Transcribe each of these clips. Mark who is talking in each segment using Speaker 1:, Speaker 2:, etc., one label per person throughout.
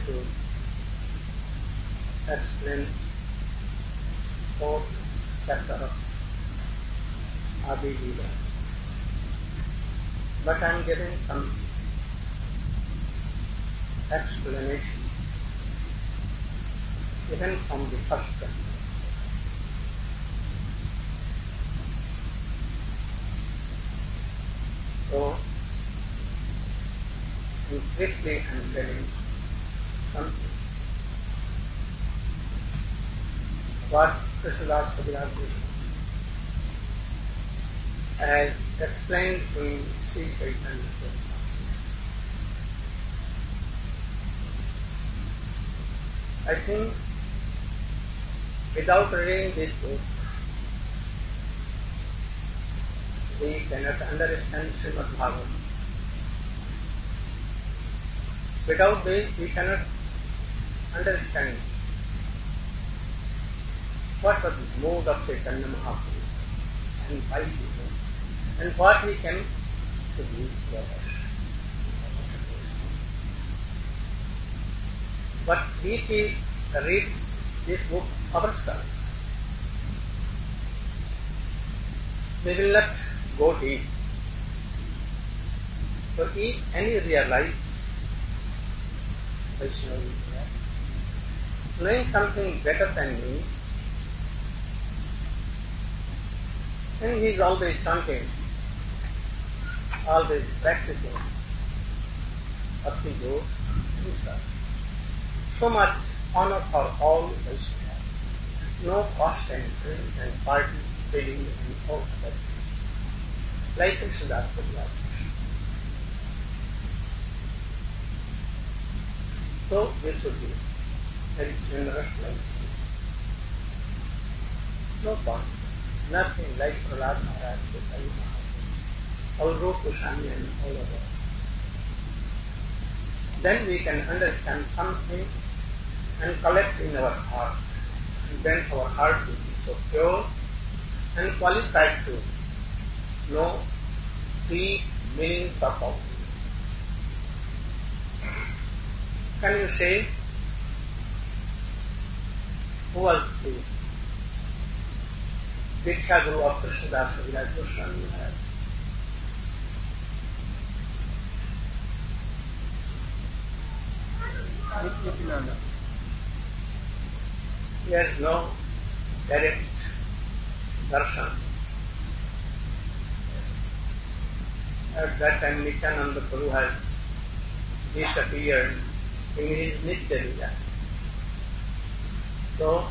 Speaker 1: to explain fourth chapter of Adi Gita. But I am giving some explanation even from the first chapter. So, briefly I am telling something. What Krishnadas Kaviraj has explained in Sri Chaitanya Charitamrita. I think without reading this book, we cannot understand Srimad Bhagavatam. Without this, we cannot understand what was the mood of Chaitanya Mahaprabhu and why he came, and what he came to do for us. But if we read this book ourselves, we will not go deep. So if any realize Vaishnava, knowing something better than me, and he is always chanting, always practicing Bhakti Yoga himself. So much honor for all Vaishnavas, no cost and drink and party, feeling and all that. Like Krishnadas Kaviraj. So this would be very generous like no point. Nothing like Prahlad Maharaj, Chaitanya Mahaprabhu, all Rupa Goswami and all of us. Then we can understand something and collect in our heart. And then our heart will be so pure and qualified to know the meanings of all. Can you say who was the Diksha Guru of Krishnadas Kaviraj Goswami Maharaj? Nityananda. He has no direct darshan. At that time Nityananda Prabhu has disappeared in his Nitya Lila. So,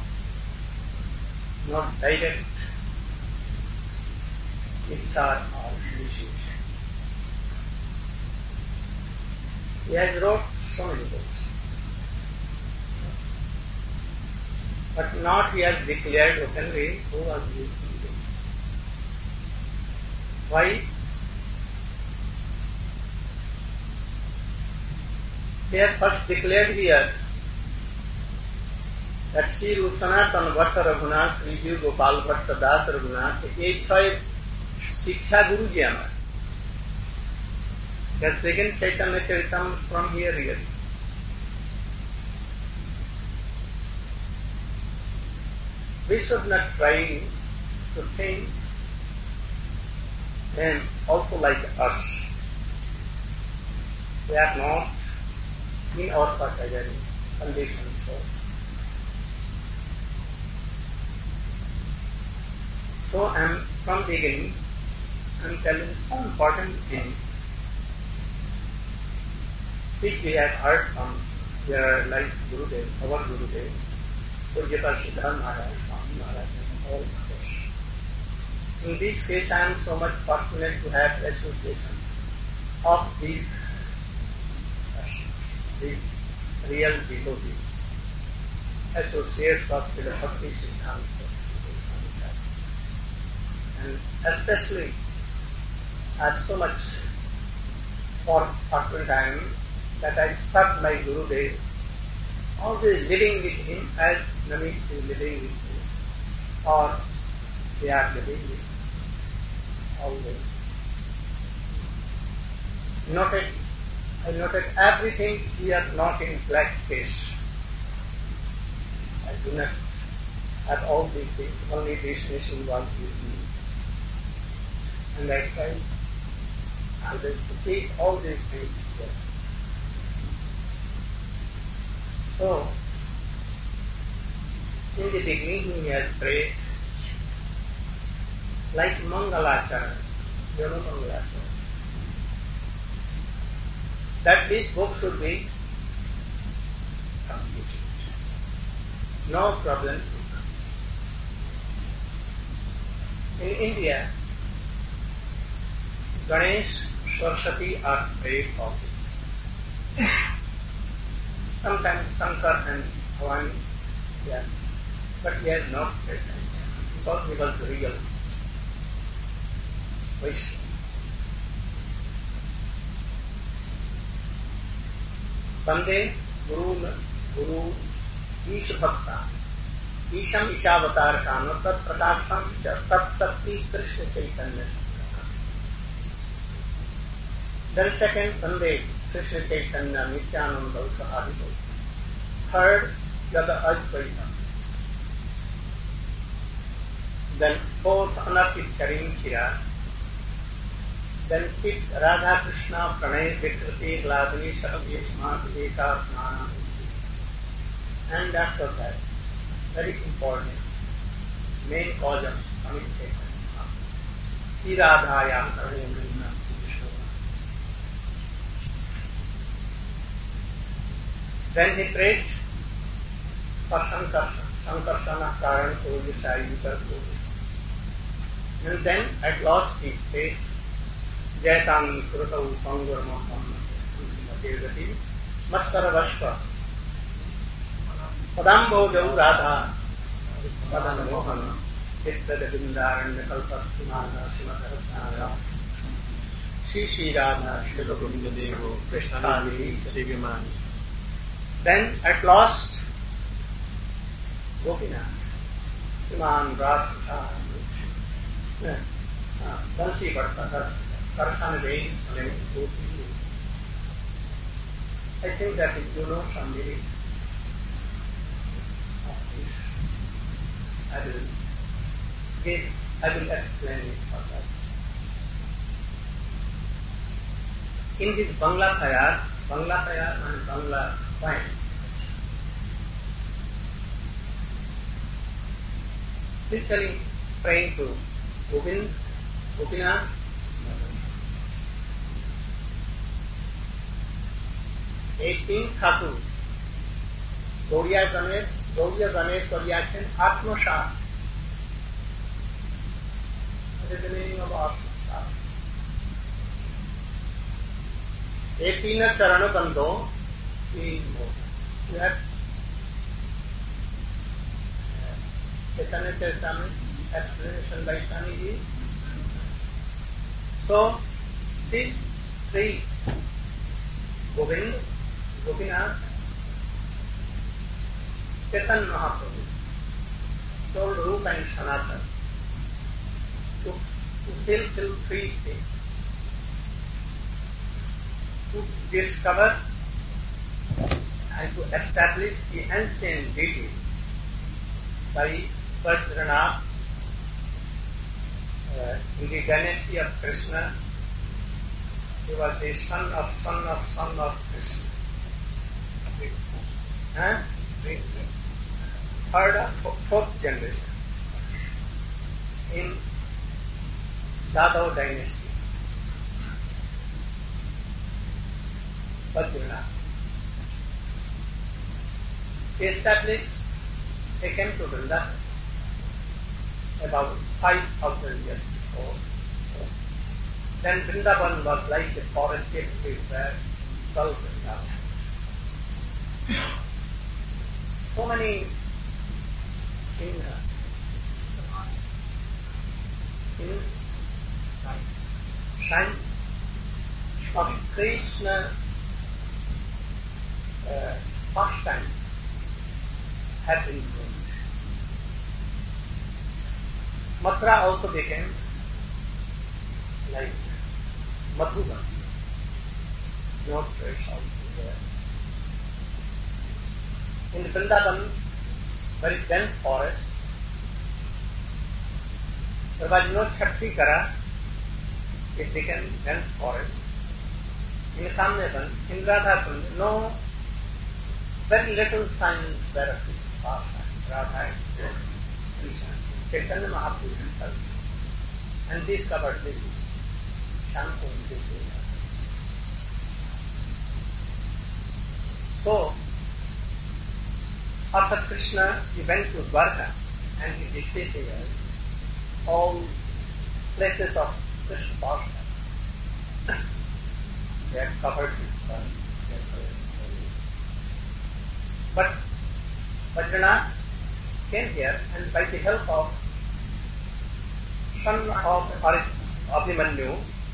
Speaker 1: not direct Iksar or initiation. He has wrote so many books. But not he has declared openly who was this Guru. Why? He has first declared here that Sri Rup Sanatana Bhatta Raghunath, Sri Jiv Gopal Bhatta Das Raghunath, এই ছয় শিক্ষা গুরু যে আমার। He has taken Chaitanya Charitamrita from here really. We should not try to think them also like us. They are not in our category, condition. So I am from beginning, I am telling some important things which we have heard from their like Gurudev, our Gurudev, Pujyata Siddhanta Maharaj, Swami Maharaj, and all others. In this case, I am so much fortunate to have association of these real devotees, associates of Bhakti Siddhanta, and especially I have so much fortunate time that I served my Gurudev, always living with him as Namit is living with him, or they are living with him, always. Noted I noted everything here not in black fish. I do not have all these things, only this mission was with me. And I tried to keep all these things here. So, in the beginning he has prayed like Mangalacharana, you know Mangalacharana, that this book should be completed. No problems. In India, Ganesh, Saraswati are prayed for this. Sometimes Shankar and Bhavani, yeah, but he has not prayed because he was real. Vishnu. Vande Guru Ish Bhakta Isham Ishavatar Kano Tat Prakasham Tat Sakti Krishna Chaitanya. Then second, Vande Krishna Chaitanya Nityananda Adhiko. Third, Yada Advaita. Then fourth, Anarkit Charim Chira. Then fifth, Radha Krishna Pranay Vikrati Gladani Sarveshmat Ekatmana. And after that, very important, main cause of communication. Sri Radhaya Sarveshmat. Then he prayed for Sankarsana Karan Kovi Sai Vikar Kovi. And then at last he prayed Jaitan Suratavu Pangur Maham Devati Maskara Vashva Padambo Jau Radha Padana Mohana Chitta Devindaranya Kalpastunana Simasaratana Shri Radha Shilagovinda Devo Krishna Devimani. Then at last Gopinath Siman Radha Bansi Bhatta Karsana Veins, I think that if you know some lyrics of this, I will explain it for that. In this Bangla Khayar and Bangla poem, literally praying to Gopinath, 18 Thakur, Gauriya Ganesh Gauriyachen Atmasha. What is the meaning of Atmasha? 18 Charana Kando, you have Chaitanya Charitamrita explanation by Swamiji. So, these three, Govind, Gopinath, Chaitanya Mahaprabhu, told Rupa and Sanatana to fulfill three things. To discover and to establish the ancient deity by Vajranath in the dynasty of Krishna. He was the son of Krishna. Third or fourth generation in Yadav dynasty. Vajranath. They came to Vrindavan about 5,000 years before. Then Vrindavan was like a forested place where 12 Vrindavan. So many shrines of Krishna pastimes have been grown. Mathura also became like Madhuban. no trace also there. In Vrindavan, very dense forest, there was no Chhattikara, it became dense forest. In Kamyavan, in Radhakund, no, very little signs were of Krishna pastime, Radha and Krishna. Chaitanya Mahaprabhu himself, and discovered this shampoo in this area. So, after Krishna, he went to Dwarka and he visited all places of Krishna pastime. They are covered with but Vajranath came here, and by the help of son of Abhimanyu,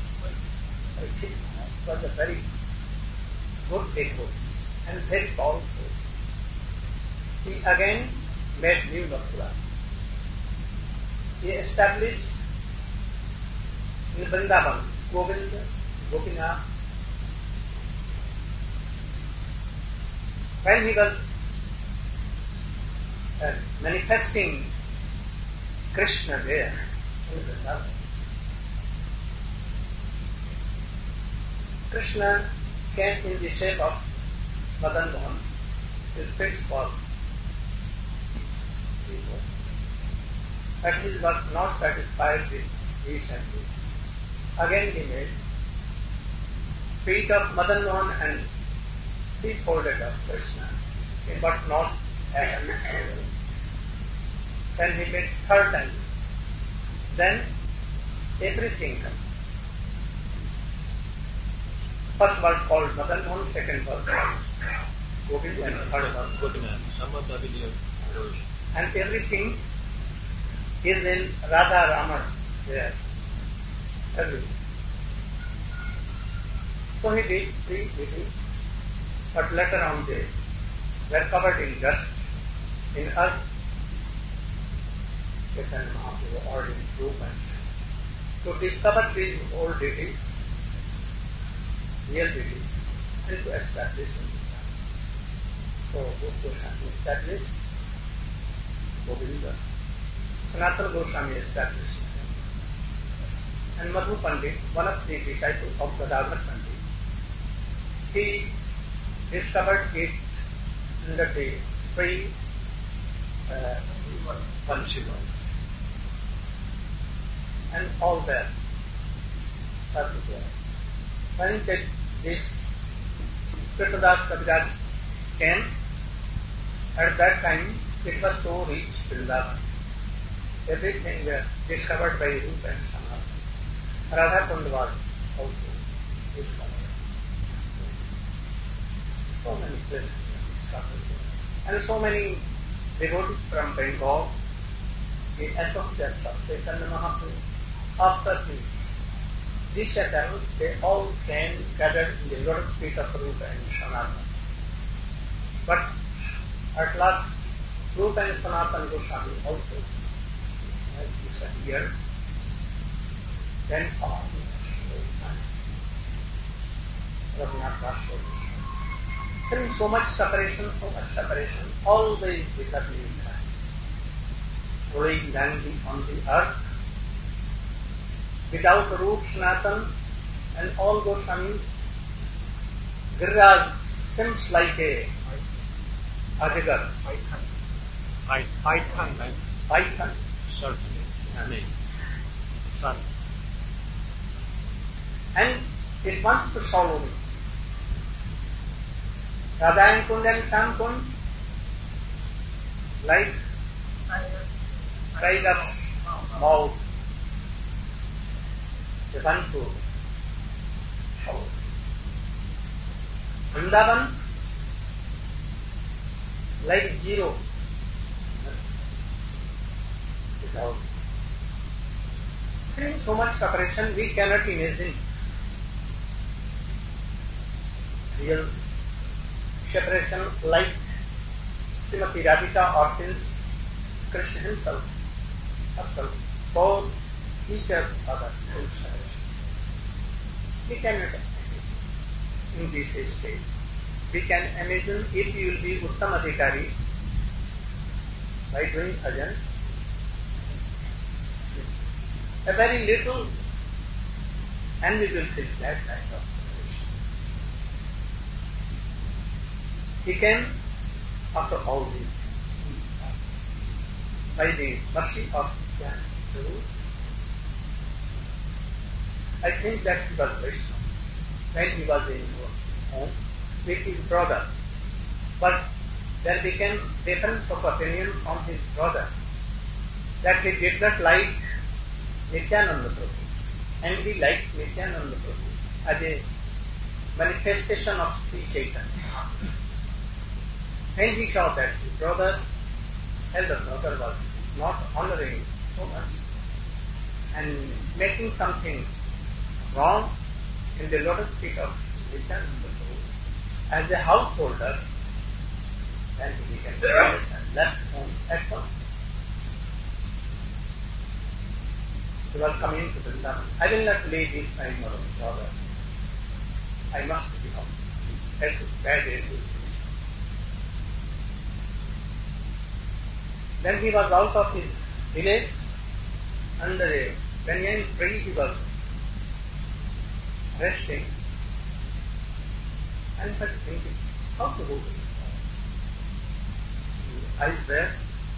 Speaker 1: was a very good devotee and very powerful. He again made new Mathura. He established in Vrindavan Govinda, Gopinath. When he was manifesting Krishna there in Vrindavan, Krishna came in the shape of Madan Mohan. His face was evil. But he was not satisfied with these and these. Again he made feet of Madan Mohan and feet folded of Krishna, but not hands. Then he made third time. Then everything comes. First was called Madan Mohan, second was called Govind, and third was Gopinath. And everything is in Radha Raman there. Everything. So he did 3 duties, but later on they were covered in dust, in earth. Chaitanya Mahaprabhu ordered improvement to discover these old duties, real duties, and to establish them. So Goswami established Govinda, Sanatana Goswami established him, and Madhu Pandit, one of the disciples of Gadadhar Pandit, he discovered it under the 3 Vanshiva, and all that served there. When this Krishnadas Kaviraj came, at that time it was so rich Vrindavan. Everything was discovered by Rupa and Sanatana. Radha Kund was also discovered. So many places were discovered there. And so many devotees from Bengal, the associates of Chaitanya Mahaprabhu, after this chapel, they all came gathered in the lotus feet of Rupa and Sanatana. But at last, Rupa and Sanatana Goswami also, as you said here, then all Raghunath Das so much. There is so much separation, always because we rolling landing on the earth, without root Sanatana and all Goswamis, Giriraj seems like a Ajagar. Python. Certainly. Son. And it wants to swallow me. Radha Kund and Shyam Kund, like tiger's mouth, they want to swallow. Vrindavan, like zero. Without so much separation, we cannot imagine real separation like Srimati Radhika or Prince Krishna himself, for each other. We cannot imagine. in this state. We can imagine if you will be Uttam Adhikari by doing bhajan, a very little, and we will feel that kind of situation. He came after all this by the mercy of Guru. I think that he was Vaishnava when he was in home with his brother. But there became difference of opinion from his brother that he did not like Nityananda Prabhu and he liked Nityananda Prabhu as a manifestation of Sri Chaitanya. When he saw that his brother, elder brother, was not honoring so much and making something wrong in the lotus feet of Nityananda Prabhu as a householder, then he became jealous and left home at once. He was coming to Vrindavan. I will not leave this my brother. I must be home. As bad as it is. Then he was out of his village under a banyan tree. He was resting and was thinking how to go. Eyes there.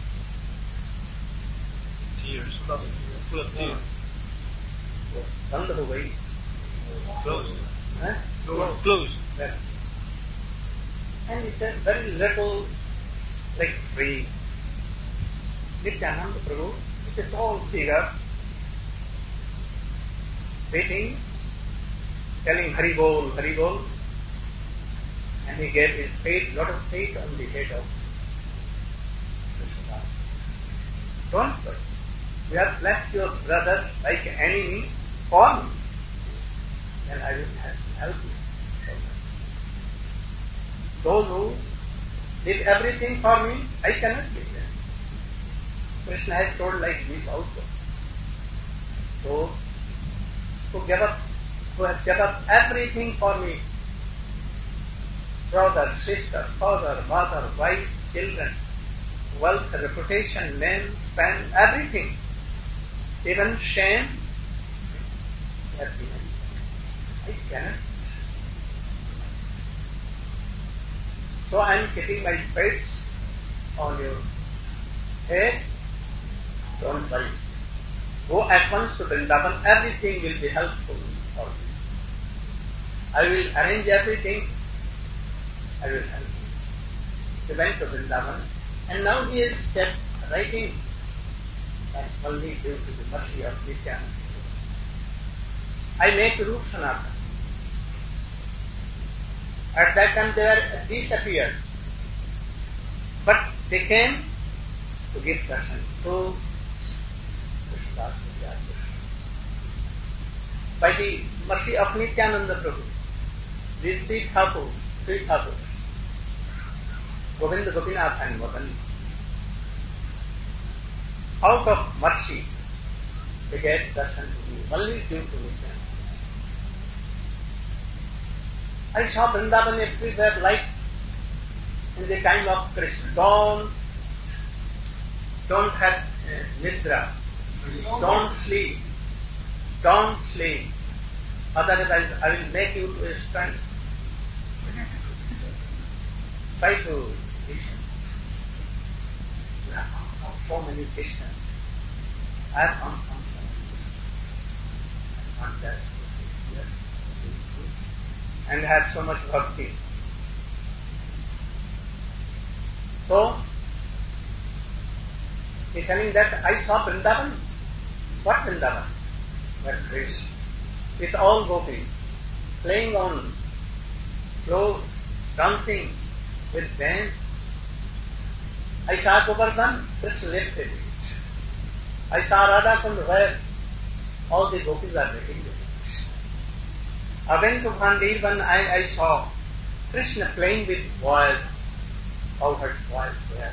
Speaker 2: Tears. Full of tears.
Speaker 1: Run the way.
Speaker 2: Closed.
Speaker 1: Huh?
Speaker 2: Closed.
Speaker 1: There. And he said, very little like tree. Nityananda Prabhu is a tall figure, waiting, telling Hari Bol, Hari Bol, and he gave his feet, lotus feet on the head of Krishna. Don't worry. You have left your brother like an enemy for me, then I will help you. Those who did everything for me, I cannot give them. Krishna has told like this also. So, who has given up everything for me, brother, sister, father, mother, wife, children, wealth, reputation, name, fame, everything, even shame, they have given. I cannot. So I am keeping my fates on your head. Don't worry. Go at once to Vrindavan. Everything will be helpful for you. I will arrange everything. I will help you. He went to Vrindavan and now he is kept writing that only due to the mercy of Nityananda. I make Roop Sanatana. At that time they were disappeared. But they came to give darshan to Krishnadas Vidya. By the mercy of Nityananda Prabhu, these three Thakur, Govinda, Gopinath and Madan, out of mercy, they gave darshan to me, only due to Nityananda. I saw Vrindavan everywhere like in the time of Krishna. Don't have nidra. Don't sleep. Otherwise I will make you to a stunt. Try to listen. You have come from so many distance. I have come from so many distance. I want that to sit here. And have so much bhakti. So, he is telling that I saw Vrindavan. What Vrindavan? That Krishna, with all gopis, playing on floor, dancing with dance. I saw Govardhan, Krishna lifted it. I saw Radha Kund where all the gopis are making it. I went to Bhandirvan and I saw Krishna playing with boys, cowherd boys there.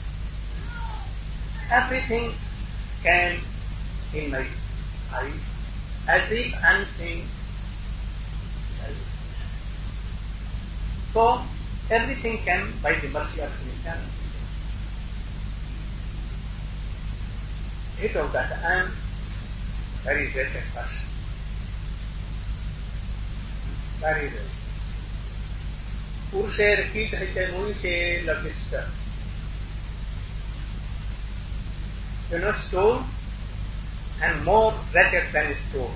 Speaker 1: Everything came in my eyes as if I am seeing So everything came by the mercy of Nityananda. He told that I am very wretched person. Very wretched. Purusher kit hite muise lagista. Stone and more wretched than stone.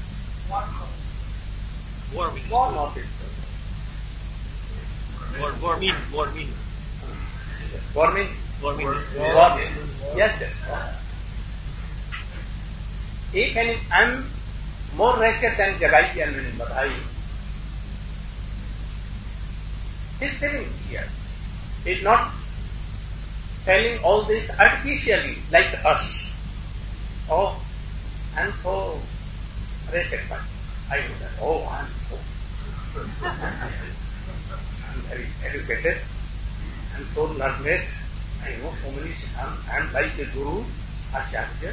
Speaker 1: Warm of it.
Speaker 2: Warming.
Speaker 1: Yes. If I am more wretched than Jagai and Madhai, he is telling here. He is not telling all this artificially like us. Oh, I am so wretched, but I know that. Oh, I am so. I am very educated. I am so learned. I know so many. I am like the Guru, Acharya.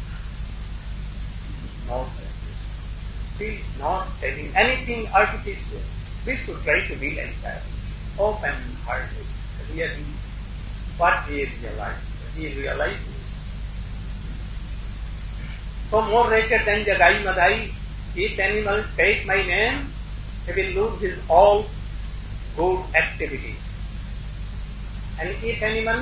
Speaker 1: Not like this. He is not telling anything artificial. We should try to be like that. Open-hearted. Really, what he realized. He realizes. So more wretched than Jagai Madhai, if animal take my name, he will lose his all good activities. And if animal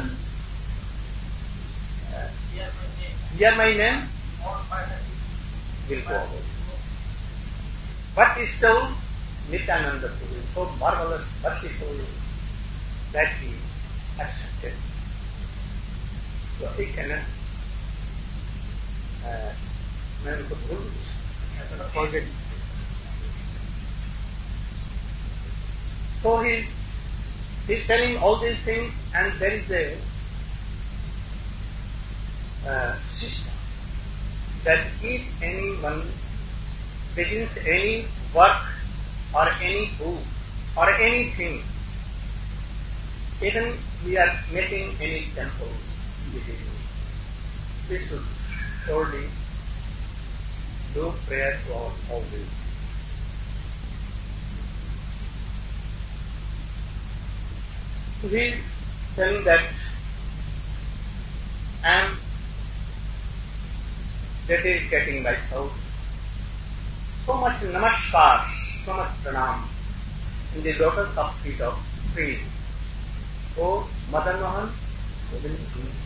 Speaker 1: hear my name, will go away. But still, Nityananda Prabhu is so marvelous, merciful that he accepted. So he cannot forget. So he is telling all these things, and there is a system that if anyone begins any work or any book or anything, even we are making any temple, we should surely do prayer to our always. He is telling that I am dedicating myself so much namaskar, so much pranam in the lotus of feet of trees. Oh, Madan Mohan, who is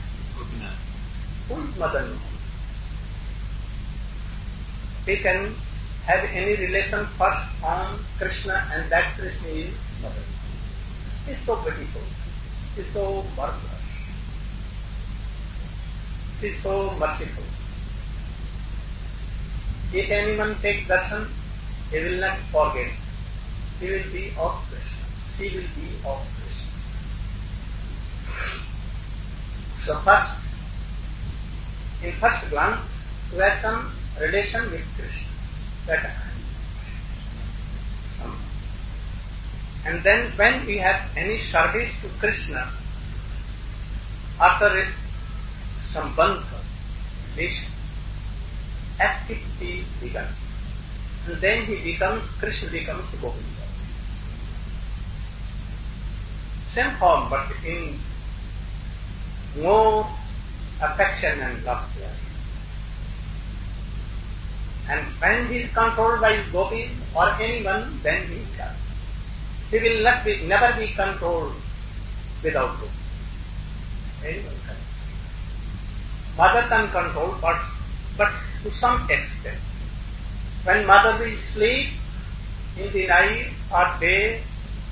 Speaker 1: Madan Mohan? They can have any relation first on Krishna, and that Krishna is Madan. He is so beautiful. He is so marvelous. He is so merciful. If anyone takes darshan, he will not forget. He will be of Krishna. She will be of Krishna. So first, in first glance, we have some relation with Krishna. That and then when we have any service to Krishna, after it, some bandha, relation, activity begins. And then Krishna becomes Govinda. Same form, but in more affection and love there. And when he is controlled by his gopis or anyone, then he can. He will never be controlled without gopis. Anyone can. Mother can control, but to some extent. When mother will sleep in the night or day,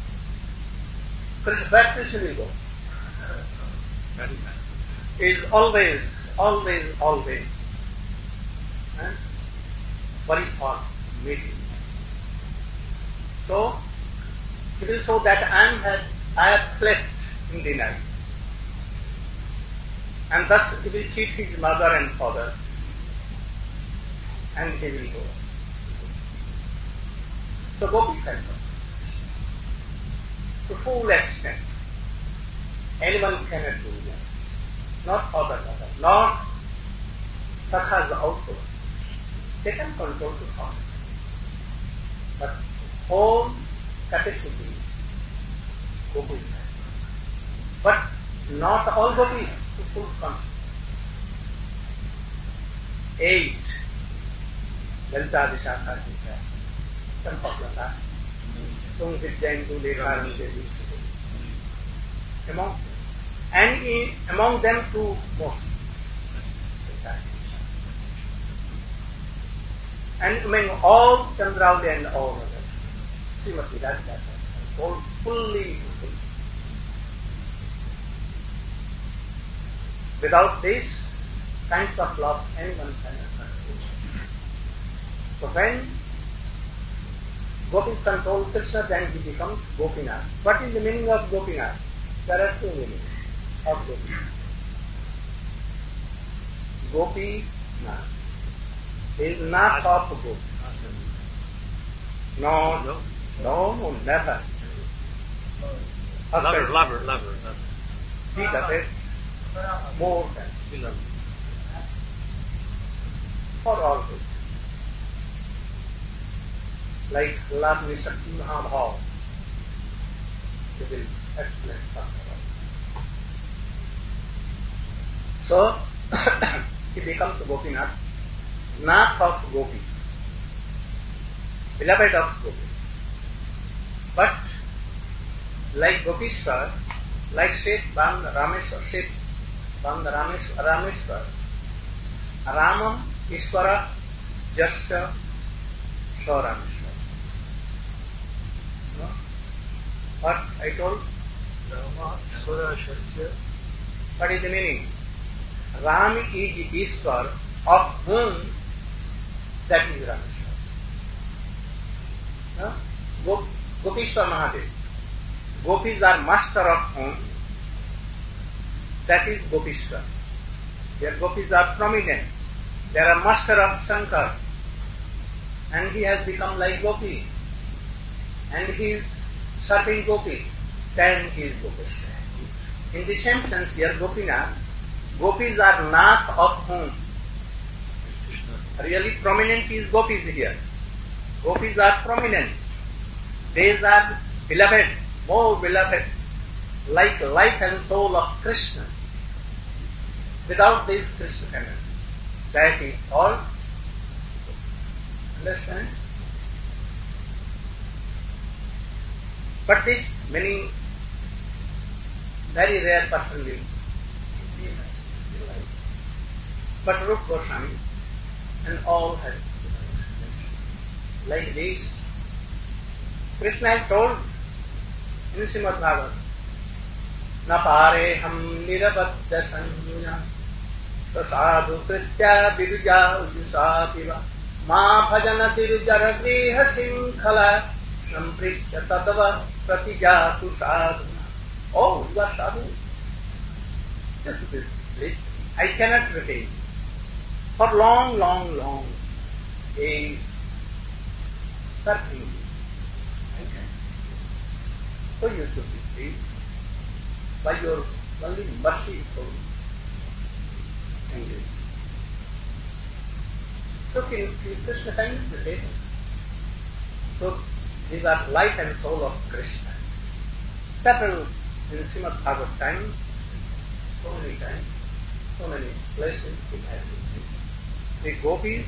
Speaker 1: where Krishna will go? He is always. Very far meeting. So, it is so that I have slept in the night. And thus he will cheat his mother and father. And he will go. So Gopi can go. To full extent. Anyone cannot do that. Not other mother. Not Sakhas also. They can control to some. But whole capacity gopis have. But not all gopis to full consciousness. 8 Lalita Vishakha Jita, Champaklata, Tung Vidyantu Lekharante among them two most. And among all Chandrauli and all others, Srimati Radhika fully without these kinds of love, anyone cannot control. So when gopis control Krishna, then he becomes Gopinath. What is the meaning of Gopinath? There are two meanings of Gopinath. Gopinath is not of Gopi. No, never.
Speaker 2: Lover.
Speaker 1: He does it more than
Speaker 2: Beloved.
Speaker 1: for all good. Like love with Shakti Mahabhav. We will explain further. So, he becomes Gopinath, not of gopis, beloved of gopis. But, like Gopishwar, like Shet Band Rameshwar, Rameshwar, Ramam Ishwara Jasya Swarameshwar. No? What I told? What is the meaning? Ram is Ishwar, of whom that is Rameshwar. No? Gopishwar Mahadev. Gopis are master of whom that is Gopishwar. Their gopis are prominent. They are master of Shankar. And he has become like Gopi. And he is serving gopis. Then he is Gopishwar. In the same sense here, Gopinath, gopis are not of whom. Really prominent is gopis here. Gopis are prominent. These are beloved, more beloved, like life and soul of Krishna. Without this, Krishna cannot. That is all. Understand? But this many very rare person will. But Rupa Goswami and all have like this. Krishna has told in Srimad Bhagavatam, "Na pare ham nirabadya sanya sadhu kritya viruja ujusativa ma bhajana tirujara griha sinkhala samprishya tadava pratijatu sadhu." Oh, you are sadhu. Just listen. I cannot retain. For long days, serving you. I can. So you should be pleased by your only merciful engagement. So Krishna cannot retain. So these are life and soul of Krishna. Several in Srimad Bhagavatam, so many times, so many places it has been. The gopis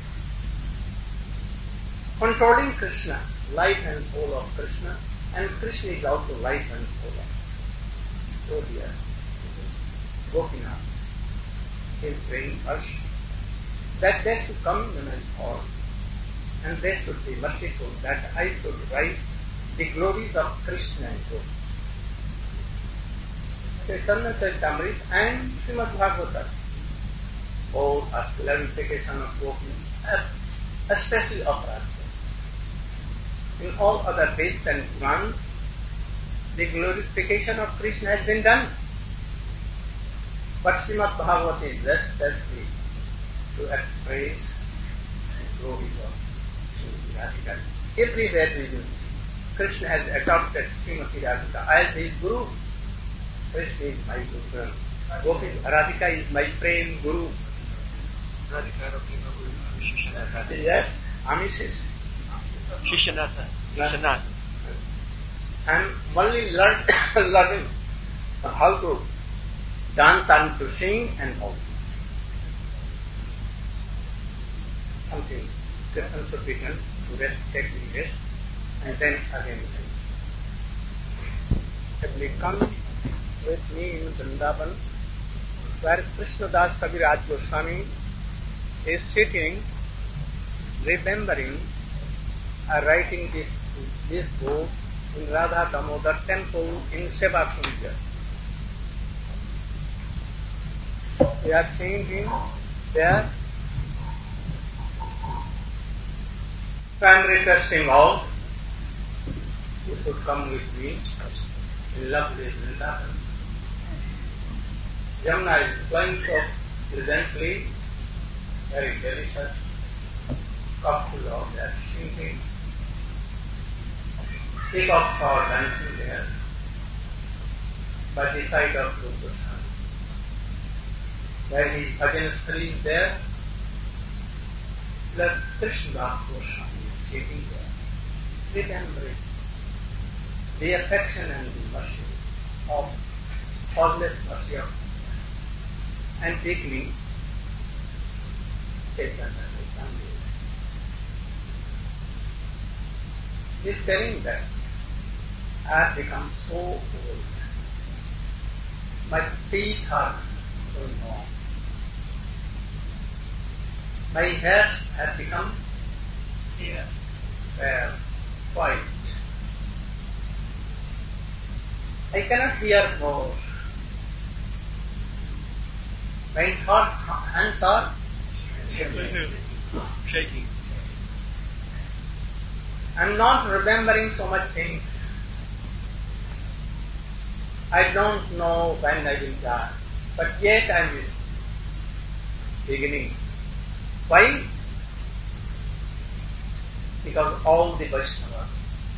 Speaker 1: controlling Krishna, life and soul of Krishna, and Krishna is also life and soul of Krishna. So here, Gopinath is praying first that they should come in my form, and they should be merciful, that I should write the glories of Krishna and gopis. Chaitanya Charitamrita and Srimad Bhagavatam, all are glorification of gopis, especially of Radha. In all other Veds and Purans, the glorification of Krishna has been done. But Srimad Bhagavatam is especially to express the glory of Srimati Radhika. Everywhere we will see Krishna has adopted Srimati Radhika as his Guru. Krishna is my Guru. Radhika is my prem Guru. Yes, Amishish.
Speaker 2: Shishanatha.
Speaker 1: and only learning how to dance and to sing and all. Something different should be done to rest, take the rest, and then again. Simply come with me in Vrindavan, where Krishnadas Kaviraj Goswami is sitting, remembering, writing this book in Radha Damodar temple in Sevakunja. We have seen him there. So I am requesting all, you should come with me in lovely Vrindavan. Yamuna is flowing so pleasantly, very delicious, cup full of that singing. Peacocks are dancing there by the side of Rupa Goswami. Where his bhajan stali is there, the Krishnadas Goswami is sitting there, remembering the affection and the mercy of causeless mercy of God, and taking Chaitanya. He is telling that I have become so old. My teeth are going on. My hairs have become here, there, white. I cannot bear more. My hands are
Speaker 2: shaking.
Speaker 1: I am not remembering so much things. I don't know when I will die, but yet I am beginning. Why? Because all the Vaishnavas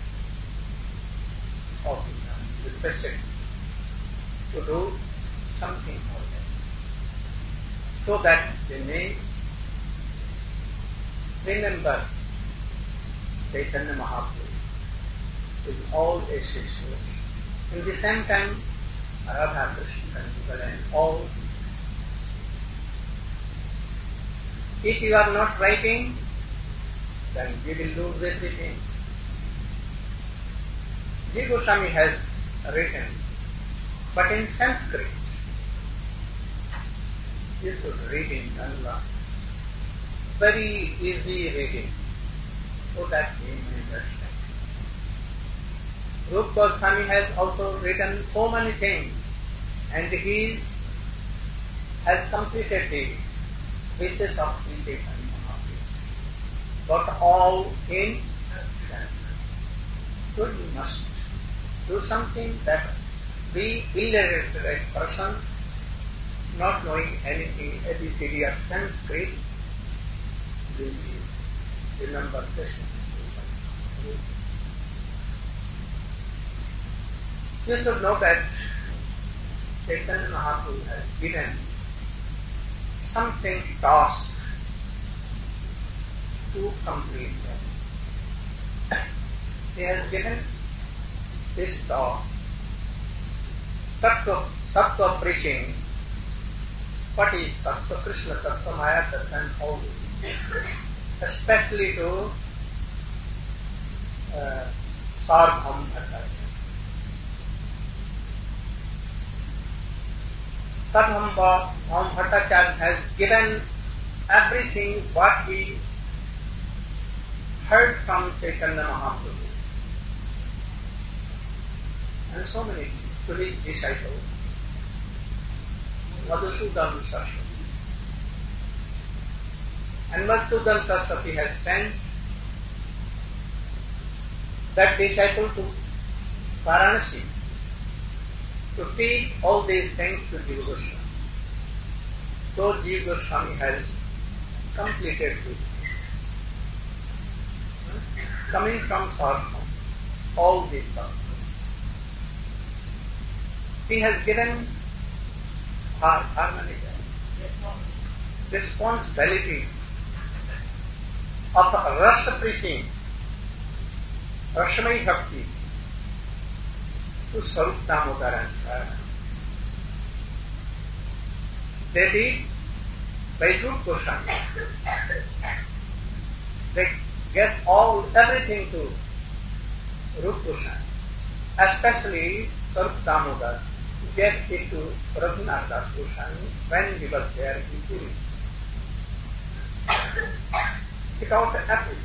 Speaker 1: of India requested to do something for them, so that they may remember Chaitanya Mahaprabhu with all associates. In the same time, Radha Krishna and all. If you are not writing, then we will lose everything. Jiva Goswami has written, but in Sanskrit. You should read in Kannada. Very easy reading, so that we may understand. Rupa Goswami has also written so many things, and he has completed the wishes of Sri Chaitanya Mahaprabhu, but all in Sanskrit. So you must do something that we illiterate persons, not knowing anything ABCD or Sanskrit, will remember Krishna. You should know that Chaitanya Mahaprabhu has given something task to complete them. He has given this task, Tattva preaching. What is Tattva? Krishna Tattva, Maya Tattva, and all this. Especially to Sarvabhauma Bhattacharya. Sarvabhauma Bhattacharya has given everything what he heard from Chaitanya Mahaprabhu. And so many to his disciples. Madhusudan Saraswati. And Madhusudan Saraswati has sent that disciple to Varanasi to teach all these things to Jiva Goswami. So Jiva Goswami has completed this. Coming from Sarvabhauma, all these thoughts. He has given harmony, responsibility of rasa preaching, Rashamai Bhakti, to Swarup Damodar and Radha. They did by Rupa Goswami. They get everything to Rupa Goswami, especially Swarup Damodar, get it to Raghunath Das Goswami when he was there in Puri. Without everything.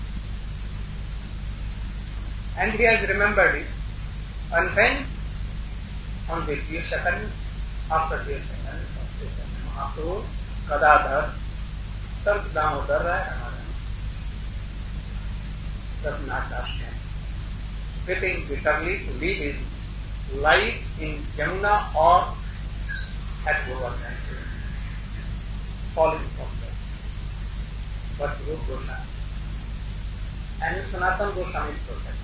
Speaker 1: And he has remembered it. And when on the few seconds, after few seconds of Chaitanya Mahaprabhu, Gadadhar, Swarup Damodar Raghunath Das came, weeping bitterly to leave his life in Yamuna or at Govardhan, falling from there. But Rupa Goswami and Sanatana Goswami protected.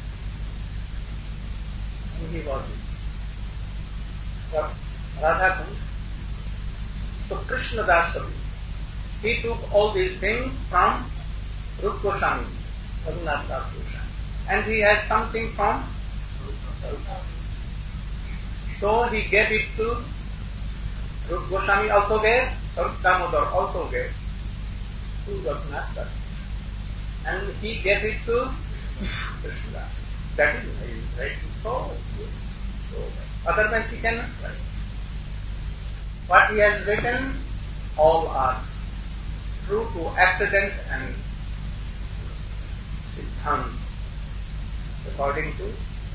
Speaker 1: And he was it. But Radha Kund, so Krishna Das Kavi, he took all these things from Rupa Goswami, Raghunath Das Goswami, and he has something from Rupa. So he gave it to Rupa Goswami also gave, Swarup Damodar also gave to Raghunath Das, and he gave it to Krishna Das. That is why he is writing so good, so well. Otherwise he cannot write. What he has written, all are true to accident and Siddhanta, according to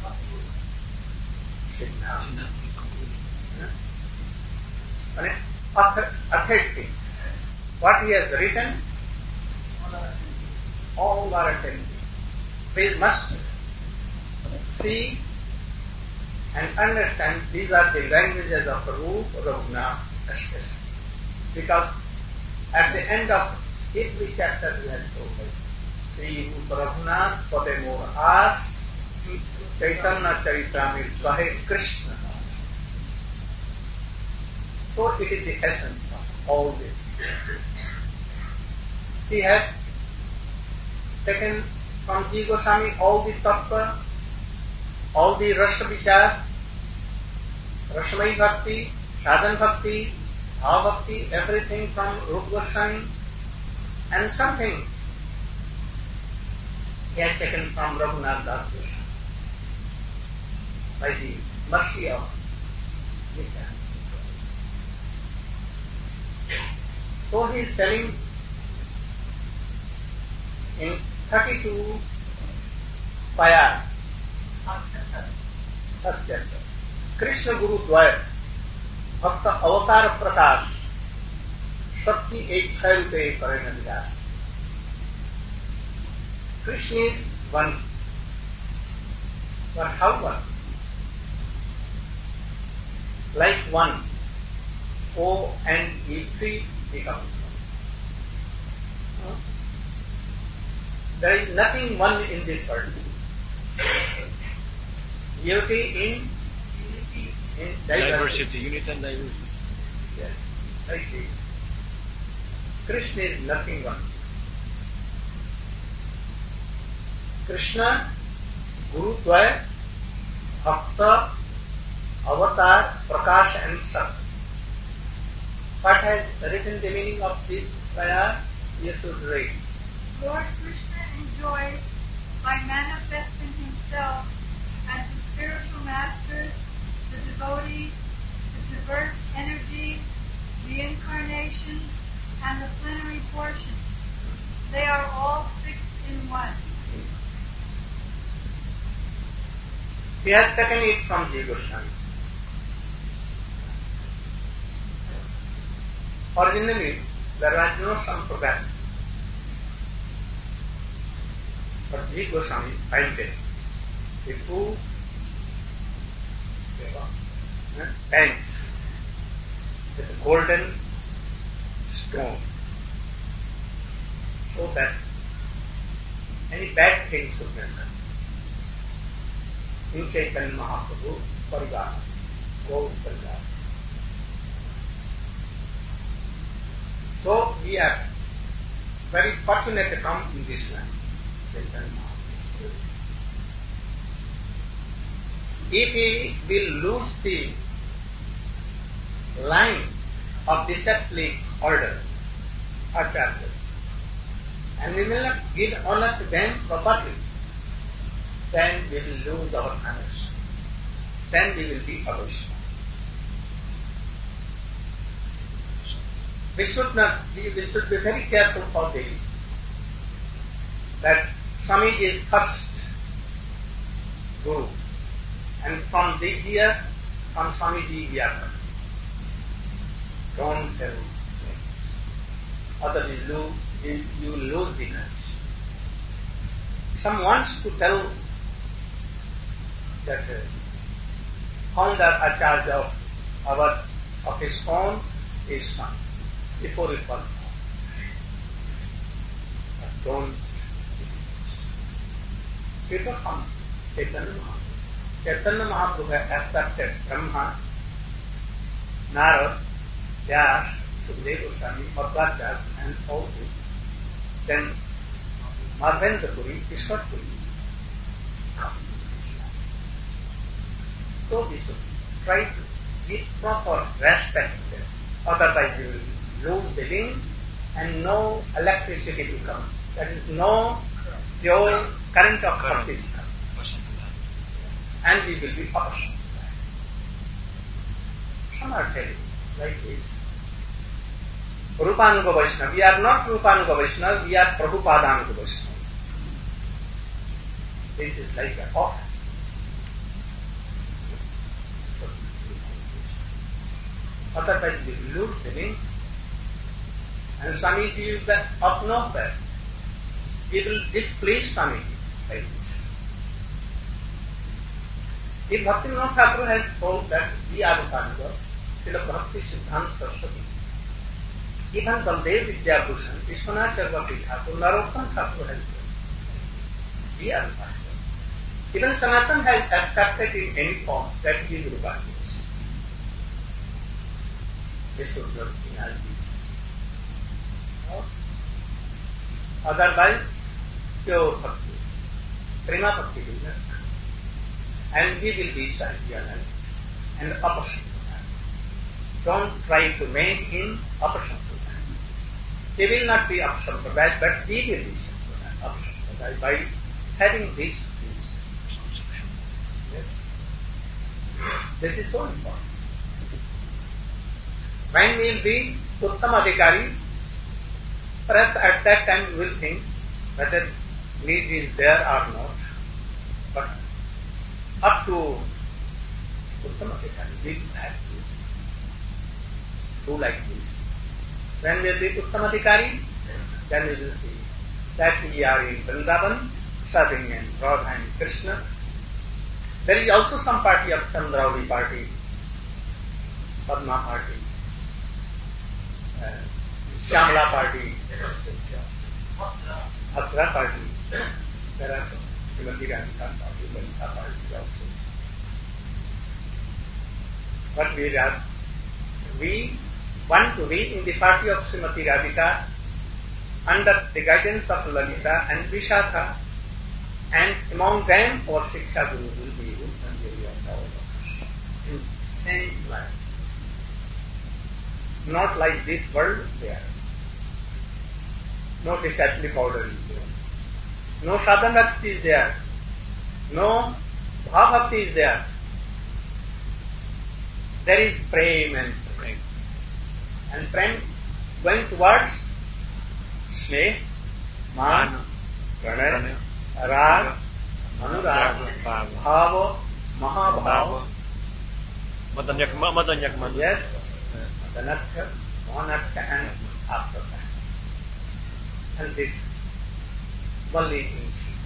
Speaker 1: Siddhanta. Authentic. What he has written, all are authentic. We must see and understand these are the languages of Rupa, Raghunath, especially. Because at the end of every chapter he has told us, Sri Rupa Raghunath, Pademor As, Chaitanya Charitamrita Swahe Krishna. So it is the essence of all this. He has taken from Ji Goswami all the tattva, all the Rasa Vichar, Rasamai Bhakti, Sadhan Bhakti, Bhav Bhakti, everything from Rupa Goswami, and something he has taken from Raghunath Das Goswami by the mercy of Vichar. So he is telling in 32 Payar, first chapter, Krishna Guru Dwaya, Bhakta Avatar Prakash, Shakti Ek Rupe Karana Vidas. Krishna is one, but how one? Like one, O and E3 becomes one. There is nothing one in this world. Unity in diversity.
Speaker 2: Unity and diversity.
Speaker 1: Yes, like this. Krishna is nothing one. Krishna, Guru Dvaya, Bhakta, Avatar, Prakash and Sat. What has written the meaning of this prayer? You should read.
Speaker 3: Lord Krishna enjoys by manifesting himself as the spiritual masters, the devotees, the diverse energies, the incarnations, and the plenary portions. They are all fixed in one.
Speaker 1: He has taken it from Ji Goswami. Originally, there was no Sampradaya. But Ji Goswami painted the two pens with a golden stone, so that any bad thing should not come. In Chaitanya Mahaprabhu, Parivara, Gaur Parivara. So we are very fortunate to come in this land, Chaitanya Mahaprabhu. if he will lose the line of disciplic order, Acharya, and we will not give honor to them properly, then we will lose our manners. Then we will be a Vaishnava. We should be very careful for this. That Swamiji is first Guru, and from this year, from Swamiji we are coming. Don't tell me. Otherwise you lose the knowledge. Some wants to tell that founder Acharya of his own is son. Before it was don't people from Chaitanya Mahaprabhu. Chaitanya Mahaprabhu has accepted Brahma, Narad, Vyas, Sukadeva Goswami, Madhvacharya and all this. Then Madhavendra Puri, Ishwar Puri. So we should try to give proper respect to them. Otherwise you will lose the link and no electricity will come. That is no pure current of bhakti will come. And we will be optional. Some are telling like this. Rupanuga Vaishnava. We are not Rupanuga Vaishnava, we are Prabhupadanuga Vaishnava. This is like an offense. Otherwise we will lose the link. And Swamiji is that of nowhere. It will displease Swamiji like this. If Bhaktivinoda Thakur has told that we are Rupanuga, Srila Bhakti Siddhanta Saraswati, even Baldev Vidyabhushan, Vishwanath Chakravarti Thakur, Narottam Thakur has told, we are Rupanuga. Even Sanatana has accepted in any form that he is Rupanuga. This would not be as easy. Otherwise, pure bhakti, prema bhakti will not come. And we will be Sadhyanan and Apashantanan. Don't try to make him Apashantanan. He will not be Apashantanan, but we will be Apashantanan by having these things. Yes. This is so important. When we will be Uttam Adhikari, perhaps at that time we will think whether need is there or not. But up to Uttam Adhikari, we have to do like this. When we will be Uttam Adhikari, then we will see that we are in Vrindavan, serving in Radha and Krishna. There is also some party of Chandrauli party, Padma party, Shyamala party, Bhadra party, there are Srimati Radhika party, Lalita party also. But we want to be in the party of Srimati Radhika under the guidance of Lalita and Vishakha, and among them our Shiksha Guru will be Rupanjali and all of us in the same life. Not like this world there. No disciplic order is there. No sadhana bhakti is there. No bhav bhakti is there. There is prem and prem. And prem going towards sneh, man, pranay, rag, anurag, bhava, mahabhava.
Speaker 2: Madanyak.
Speaker 1: Yes. Madanatya, Mohanatya and after that. And this only in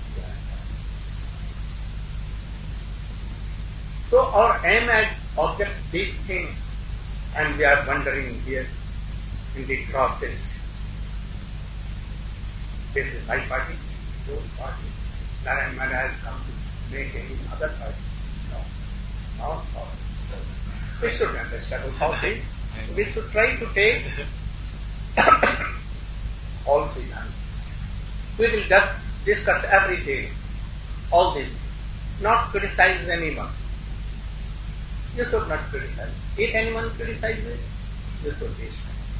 Speaker 1: So our aim and object this thing, and we are wondering here in the process. This is my party, this is your party. Narayan Maharaj has come to make any other party. No. Not all. We should understand how this. We should try to take all Siddhantas. We will just discuss every day all this. Not criticize anyone. you should not criticize. If anyone criticizes, you should be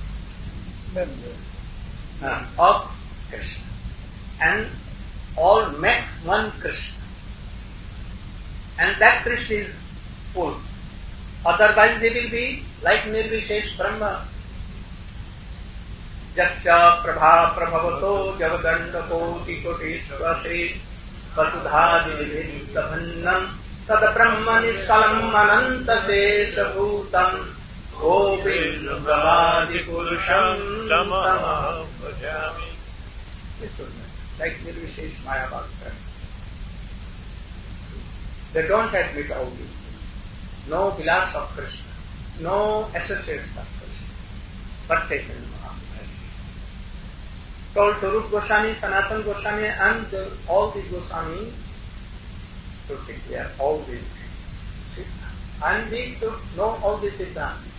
Speaker 1: of Krishna. And all makes one Krishna. And that Krishna is full. Otherwise they will be like Nirvishesh Brahma. Jasya prabha prabhavato javagandako tikoteshvase vasudhadivibhannam tad brahma niskalam ananta shesha bhutam govinda brahmadi purusham tamaham bhajami. Like Nirvishesh Mayavad. They don't admit all these things. No vilas of Krishna, no associates of Krishna, but taken told to Rupa Goswami, Sanatana Goswami, and all these Goswami to declare all these things. And these to know all these Siddhanta.